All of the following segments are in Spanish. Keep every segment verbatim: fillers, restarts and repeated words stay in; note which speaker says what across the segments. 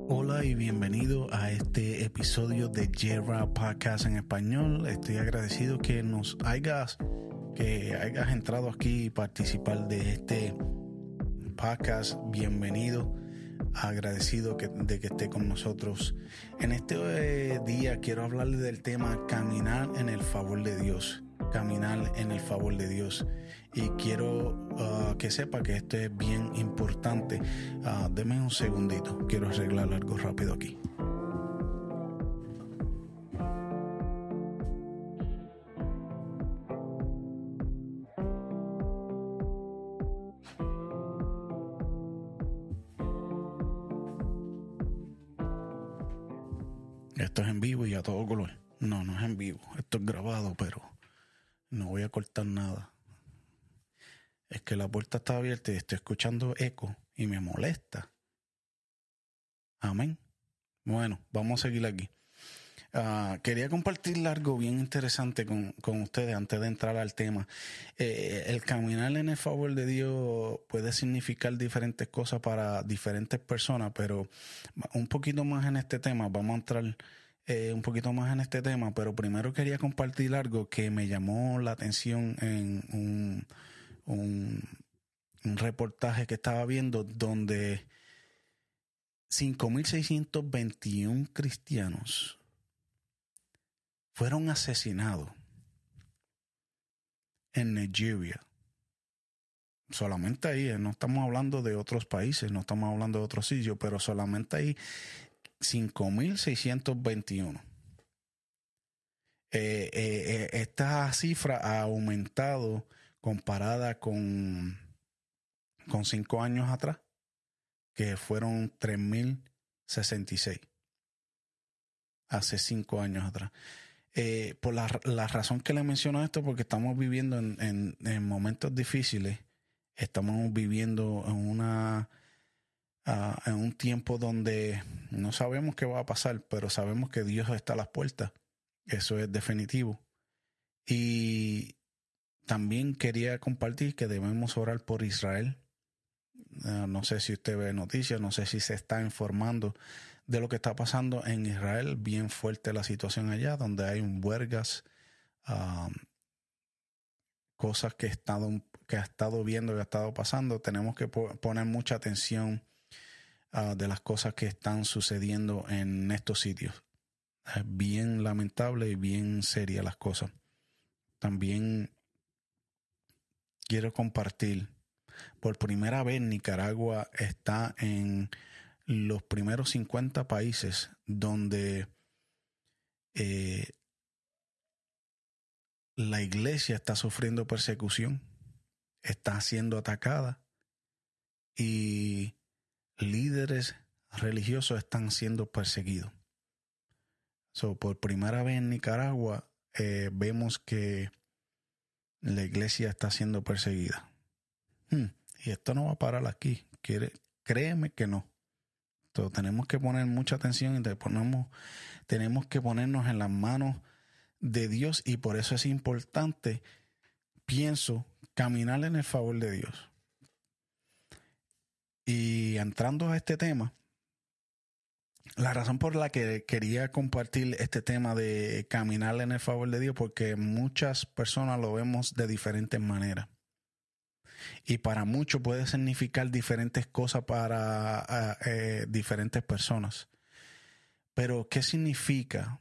Speaker 1: Hola y bienvenido a este episodio de Yerra Podcast en español. Estoy agradecido que nos hayas, que hayas entrado aquí y participar de este podcast. Bienvenido, agradecido que, de que esté con nosotros. En este eh, día quiero hablarle del tema caminar en el favor de Dios. Caminar en el favor de Dios. Y quiero uh, que sepa que esto es bien importante. Uh, deme un segundito. Quiero arreglar algo rápido aquí. Esto es en vivo y a todo color. No, no es en vivo. Esto es grabado, pero no voy a cortar nada. Es que la puerta está abierta y estoy escuchando eco y me molesta. Amén. Bueno, vamos a seguir aquí. Uh, quería compartir algo bien interesante con, con ustedes antes de entrar al tema. Eh, el caminar en el favor de Dios puede significar diferentes cosas para diferentes personas, pero un poquito más en este tema, vamos a entrar eh, un poquito más en este tema, pero primero quería compartir algo que me llamó la atención en un... Un, un reportaje que estaba viendo donde cinco mil seiscientos veintiuno cristianos fueron asesinados en Nigeria. Solamente ahí, no estamos hablando de otros países, no estamos hablando de otros sitios, pero solamente ahí cinco mil seiscientos veintiuno. Eh, eh, eh, esta cifra ha aumentado comparada con, con cinco años atrás, que fueron tres mil sesenta y seis. Hace cinco años atrás. Eh, por la, la razón que le menciono esto, porque estamos viviendo en, en, en momentos difíciles, estamos viviendo en, una, uh, en un tiempo donde no sabemos qué va a pasar, pero sabemos que Dios está a las puertas. Eso es definitivo. Y también quería compartir que debemos orar por Israel. Uh, no sé si usted ve noticias, no sé si se está informando de lo que está pasando en Israel. Bien fuerte la situación allá, donde hay huelgas, um, cosas que he estado, que ha estado viendo, que ha estado pasando. Tenemos que po- poner mucha atención uh, de las cosas que están sucediendo en estos sitios. Es bien lamentable y bien seria las cosas. También quiero compartir, por primera vez Nicaragua está en los primeros cincuenta países donde eh, la iglesia está sufriendo persecución, está siendo atacada y líderes religiosos están siendo perseguidos. So, por primera vez en Nicaragua eh, vemos que la iglesia está siendo perseguida. Hmm, y esto no va a parar aquí. Quiere, créeme que no. Entonces, tenemos que poner mucha atención y te ponemos, tenemos que ponernos en las manos de Dios, y por eso es importante, pienso, caminar en el favor de Dios. Y entrando a este tema, la razón por la que quería compartir este tema de caminar en el favor de Dios, porque muchas personas lo vemos de diferentes maneras. Y para muchos puede significar diferentes cosas para uh, eh, diferentes personas. Pero, ¿qué significa?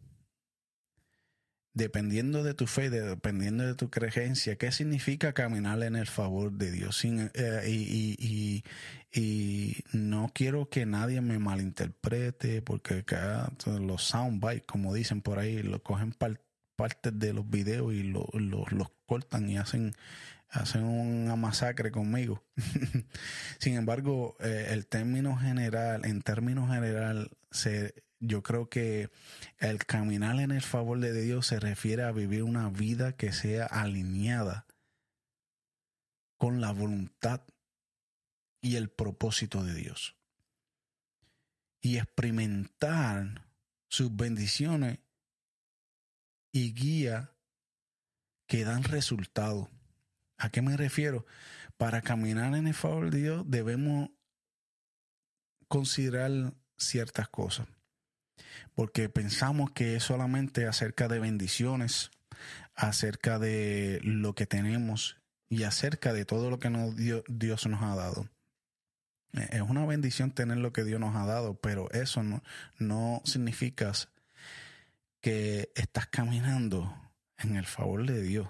Speaker 1: Dependiendo de tu fe, de, dependiendo de tu creencia, ¿qué significa caminar en el favor de Dios? Sin, eh, y, y, y, y no quiero que nadie me malinterprete, porque acá los soundbites, como dicen por ahí, lo cogen par, partes de los videos y lo, lo, los cortan y hacen, hacen una masacre conmigo. Sin embargo, eh, el término general, en términos general, se yo creo que el caminar en el favor de Dios se refiere a vivir una vida que sea alineada con la voluntad y el propósito de Dios. Y experimentar sus bendiciones y guía que dan resultado. ¿A qué me refiero? Para caminar en el favor de Dios debemos considerar ciertas cosas. Porque pensamos que es solamente acerca de bendiciones, acerca de lo que tenemos y acerca de todo lo que nos dio, Dios nos ha dado. Es una bendición tener lo que Dios nos ha dado, pero eso no, no significa que estás caminando en el favor de Dios.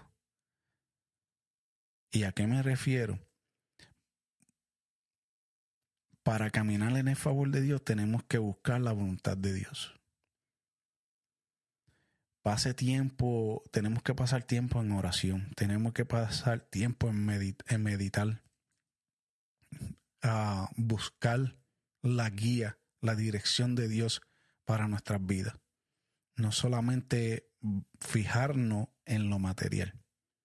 Speaker 1: ¿Y a qué me refiero? Para caminar en el favor de Dios tenemos que buscar la voluntad de Dios. Pase tiempo, tenemos que pasar tiempo en oración, tenemos que pasar tiempo en, medit- en meditar, a buscar la guía, la dirección de Dios para nuestras vidas. No solamente fijarnos en lo material.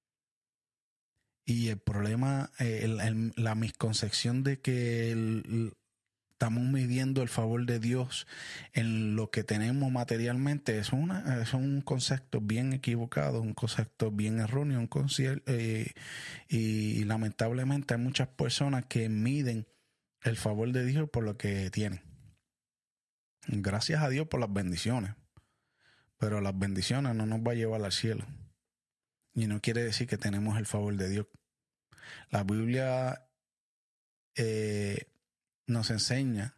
Speaker 1: Y el problema, el, el, la misconcepción de que el, el, estamos midiendo el favor de Dios en lo que tenemos materialmente es, una, es un concepto bien equivocado, un concepto bien erróneo, un concepto, eh, y lamentablemente hay muchas personas que miden el favor de Dios por lo que tienen. Gracias a Dios por las bendiciones, pero las bendiciones no nos va a llevar al cielo. Y no quiere decir que tenemos el favor de Dios. La Biblia eh, nos enseña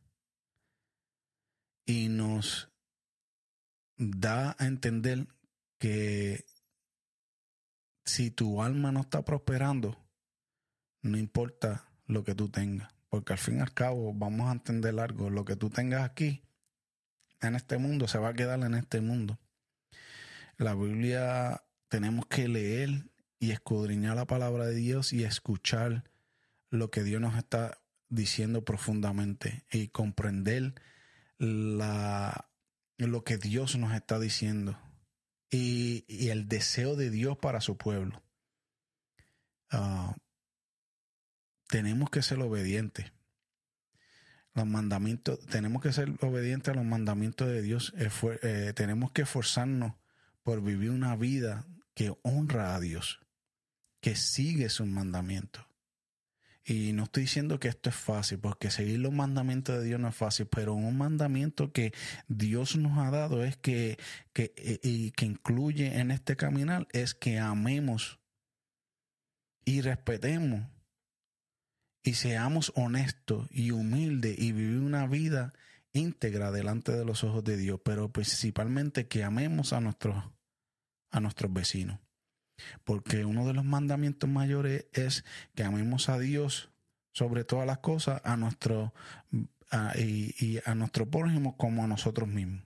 Speaker 1: y nos da a entender que si tu alma no está prosperando, no importa lo que tú tengas, porque al fin y al cabo vamos a entender algo, lo que tú tengas aquí en este mundo se va a quedar en este mundo. La Biblia tenemos que leer y escudriñar la palabra de Dios y escuchar lo que Dios nos está diciendo profundamente y comprender la, lo que Dios nos está diciendo y, y el deseo de Dios para su pueblo. Uh, tenemos que ser obedientes. Los mandamientos, tenemos que ser obedientes a los mandamientos de Dios. Eh, fue, eh, tenemos que esforzarnos por vivir una vida que honra a Dios, que sigue sus mandamientos. Y no estoy diciendo que esto es fácil, porque seguir los mandamientos de Dios no es fácil, pero un mandamiento que Dios nos ha dado es que, que, y que incluye en este caminar es que amemos y respetemos y seamos honestos y humildes y vivir una vida íntegra delante de los ojos de Dios, pero principalmente que amemos a nuestros, a nuestros vecinos. Porque uno de los mandamientos mayores es que amemos a Dios sobre todas las cosas, a nuestro, a, y, y a nuestro prójimo como a nosotros mismos.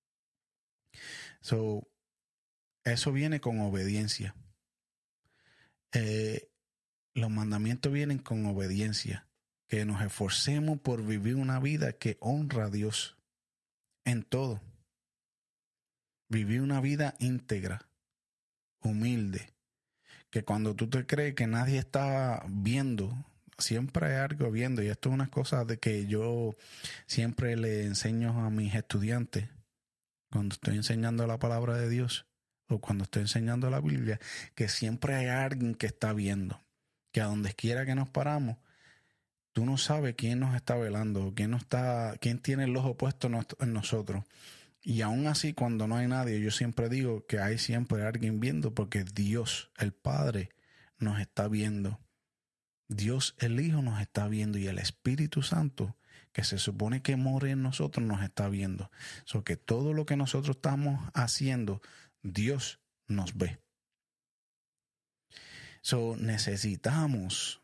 Speaker 1: So, eso viene con obediencia. Eh, los mandamientos vienen con obediencia. Que nos esforcemos por vivir una vida que honra a Dios en todo. Vivir una vida íntegra, humilde, que cuando tú te crees que nadie está viendo, siempre hay algo viendo, y esto es una cosa de que yo siempre le enseño a mis estudiantes cuando estoy enseñando la palabra de Dios o cuando estoy enseñando la Biblia, que siempre hay alguien que está viendo, que a donde quiera que nos paramos, tú no sabes quién nos está velando, quién, nos está, quién tiene el ojo puesto en nosotros. Y aún así, cuando no hay nadie, yo siempre digo que hay siempre alguien viendo, porque Dios, el Padre, nos está viendo. Dios, el Hijo, nos está viendo, y el Espíritu Santo, que se supone que mora en nosotros, nos está viendo. So que todo lo que nosotros estamos haciendo, Dios nos ve. So necesitamos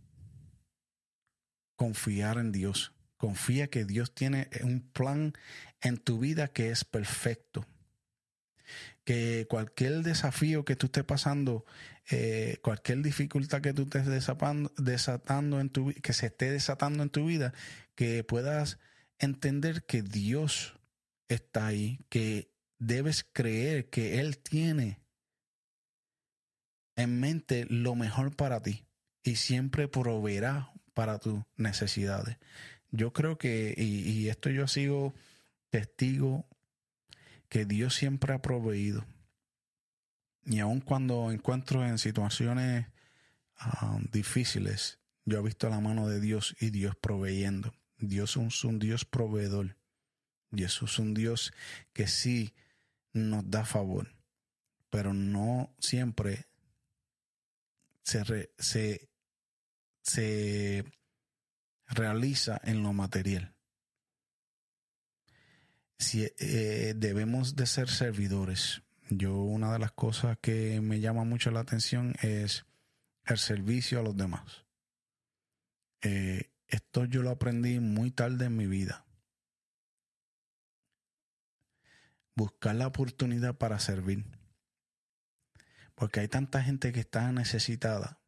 Speaker 1: confiar en Dios. Confía que Dios tiene un plan en tu vida que es perfecto. Que cualquier desafío que tú estés pasando, eh, cualquier dificultad que tú estés desatando, desatando en tu, que se esté desatando en tu vida, que puedas entender que Dios está ahí, que debes creer que Él tiene en mente lo mejor para ti y siempre proveerá para tus necesidades. Yo creo que, y, y esto yo sigo testigo, que Dios siempre ha proveído. Y aun cuando encuentro en situaciones um, difíciles, yo he visto la mano de Dios y Dios proveyendo. Dios es un, un Dios proveedor. Jesús es un Dios que sí nos da favor, pero no siempre se, re, se, se realiza en lo material. Si, eh, debemos de ser servidores. Yo, una de las cosas que me llama mucho la atención es el servicio a los demás. Eh, esto yo lo aprendí muy tarde en mi vida. Buscar la oportunidad para servir. Porque hay tanta gente que está necesitada.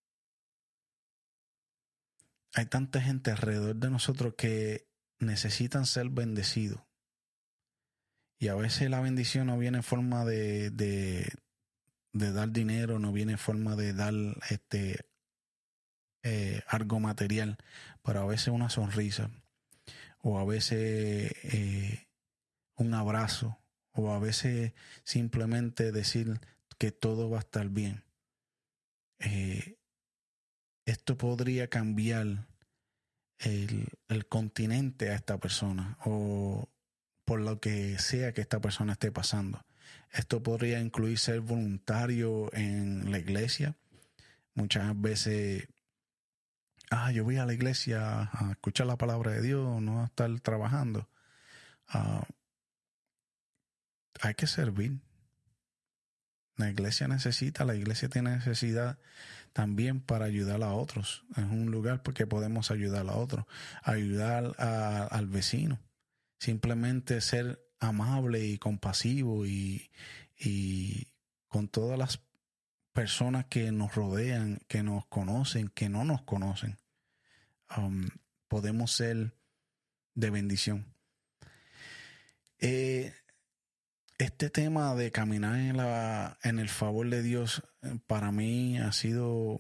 Speaker 1: Hay tanta gente alrededor de nosotros que necesitan ser bendecidos. Y a veces la bendición no viene en forma de, de, de dar dinero, no viene en forma de dar este, eh, algo material, pero a veces una sonrisa, o a veces eh, un abrazo, o a veces simplemente decir que todo va a estar bien. Eh, esto podría cambiar el, el continente a esta persona, o por lo que sea que esta persona esté pasando. Esto podría incluir ser voluntario en la iglesia. Muchas veces, ah, yo voy a la iglesia a escuchar la palabra de Dios, no a estar trabajando. Uh, hay que servir. La iglesia necesita, la iglesia tiene necesidad también para ayudar a otros. Es un lugar porque podemos ayudar a otros, ayudar a, al vecino. Simplemente ser amable y compasivo y, y con todas las personas que nos rodean, que nos conocen, que no nos conocen. Um, podemos ser de bendición. Eh, este tema de caminar en, la, en el favor de Dios para mí ha sido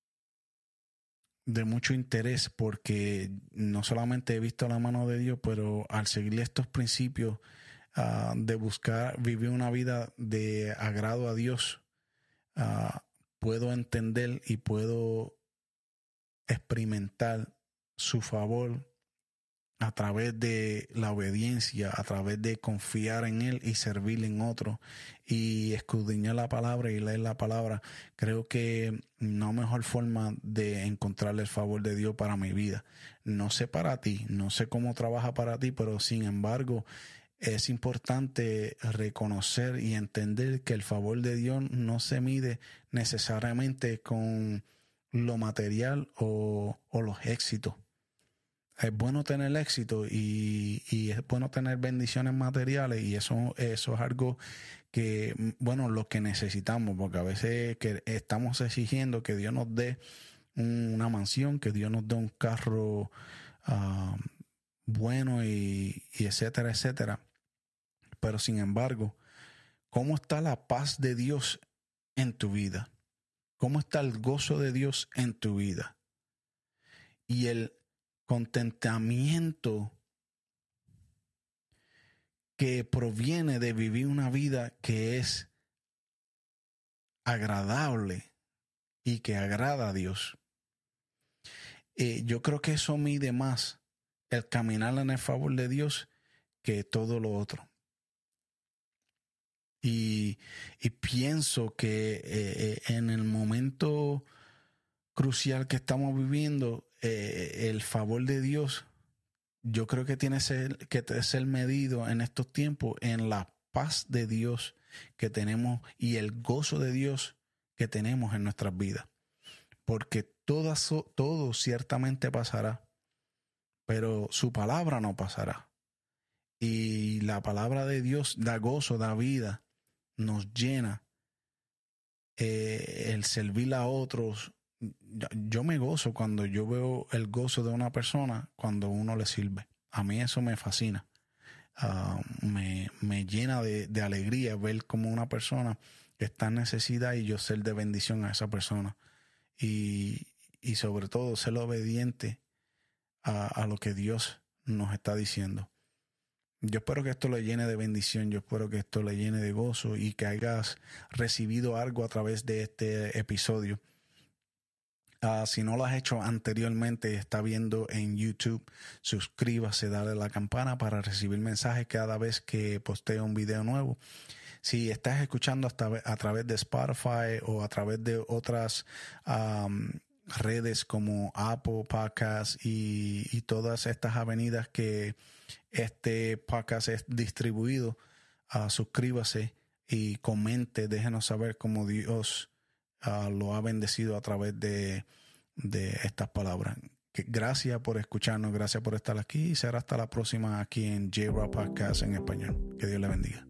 Speaker 1: de mucho interés porque no solamente he visto la mano de Dios, pero al seguir estos principios uh, de buscar vivir una vida de agrado a Dios, uh, puedo entender y puedo experimentar su favor a través de la obediencia, a través de confiar en Él y servir en otro y escudriñar la palabra y leer la palabra. Creo que no mejor forma de encontrar el favor de Dios para mi vida. No sé para ti, no sé cómo trabaja para ti, pero sin embargo es importante reconocer y entender que el favor de Dios no se mide necesariamente con lo material o, o los éxitos. Es bueno tener éxito y, y es bueno tener bendiciones materiales y eso, eso es algo que, bueno, lo que necesitamos, porque a veces que estamos exigiendo que Dios nos dé una mansión, que Dios nos dé un carro uh, bueno y, y etcétera, etcétera. Pero sin embargo, ¿cómo está la paz de Dios en tu vida? ¿Cómo está el gozo de Dios en tu vida? Y el contentamiento que proviene de vivir una vida que es agradable y que agrada a Dios. Eh, yo creo que eso mide más el caminar en el favor de Dios que todo lo otro. Y, y pienso que eh, en el momento crucial que estamos viviendo, eh, el favor de Dios, yo creo que tiene ser, que ser medido en estos tiempos en la paz de Dios que tenemos y el gozo de Dios que tenemos en nuestras vidas. Porque todo, todo ciertamente pasará, pero su palabra no pasará. Y la palabra de Dios da gozo, da vida, nos llena. Eh, el servir a otros. Yo me gozo cuando yo veo el gozo de una persona cuando uno le sirve. A mí eso me fascina. Uh, me, me llena de, de alegría ver como una persona que está en necesidad y yo ser de bendición a esa persona. Y, y sobre todo ser obediente a, a lo que Dios nos está diciendo. Yo espero que esto le llene de bendición, yo espero que esto le llene de gozo y que hayas recibido algo a través de este episodio. Uh, si no lo has hecho anteriormente, está viendo en YouTube, suscríbase, dale a la campana para recibir mensajes cada vez que posteo un video nuevo. Si estás escuchando hasta a través de Spotify o a través de otras um, redes como Apple Podcasts y, y todas estas avenidas que este podcast es distribuido, uh, suscríbase y comente, déjenos saber cómo Dios Uh, lo ha bendecido a través de, de estas palabras. Que gracias por escucharnos, gracias por estar aquí y será hasta la próxima aquí en J-Rock Podcast en español. Que Dios le bendiga.